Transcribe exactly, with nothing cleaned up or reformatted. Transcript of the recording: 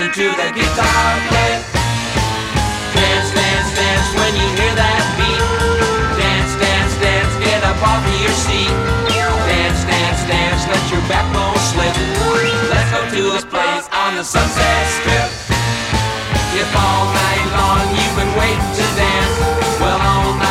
listen to the guitar play. Dance, dance, dance when you hear that beat. Dance, dance, dance, get up off of your seat. Dance, dance, dance, let your backbone slip. Let's go to this place on the Sunset Strip.